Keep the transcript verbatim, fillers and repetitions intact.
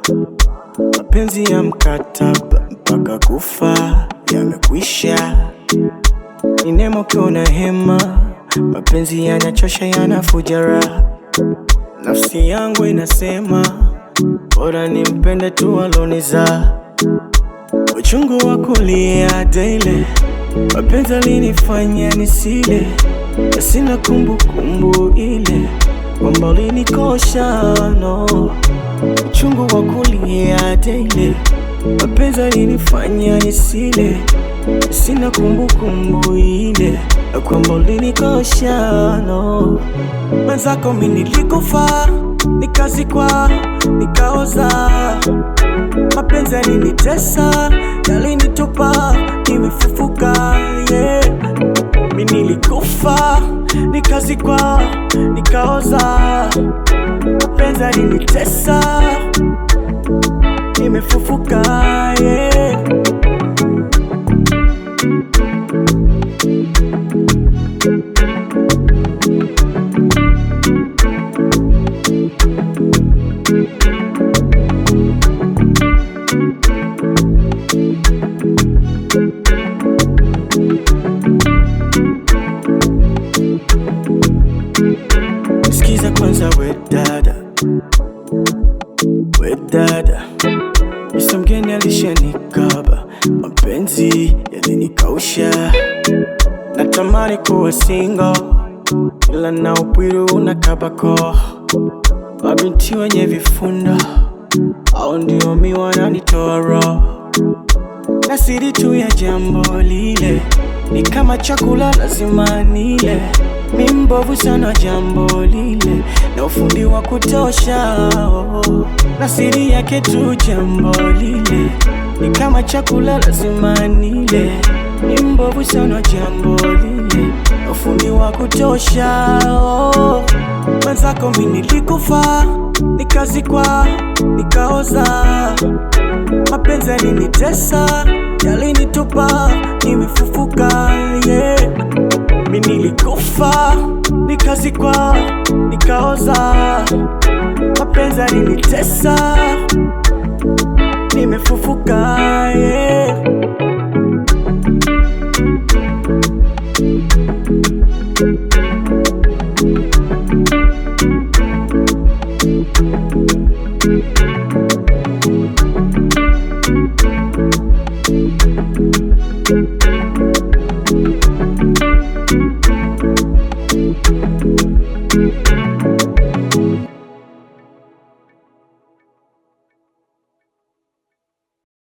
mapenzi ya mkataba mpaka kufa yamekwisha. Ni nemo kiona hema, mapenzi yanachosha yanafuja raha. Nafsi yangu inasema bora nimpende tu aloniza. Uchungu wa kulia daily, mapenzi alinifanya nisile, na sina kumbukumbu ile kwamba ulinikosha no. Uchungu wa kulia daily, mapenzi alinifanya nisile, na sina kumbukumbu ile kwamba ulinikosha no. Mwenzako mimi nilikufa, nikazikwa, nikaoza. Mapenzi yalinitesa, yalinitupa, nimefufuka yeah. Mimi nilikufa, nikazikwa, nikaoza. Mapenzi yalinitesa, nimefufuka yeah. Sikiza kwanza we dada, we dada, Misa mgeni alishanikaba, mapenzi yalinikausha. Natamani kuwa single, ila na upwiru unakabako. Mabinti wenye vifunda, hao ndio mi wananitoa roho. Na siri tu ya jambo lile, ni kama chakula lazima nile. Mi mbovu sana jambo lile, na ufundi wa kutosha oh. Na siri yake tu jambo lile, ni kama chakula lazima nile. Mi mbovu sana jambo lile, na ufundi wa kutosha oh. Mwenzako mimi nilikufa, nikazikwa, nikaoza. Mapenzi yalinitesa, yalinitupa, nimefufuka yeah. Mimi nilikufa, nikazikwa, nikaoza. Mapenzi yalinitesa, nimefufuka yeah.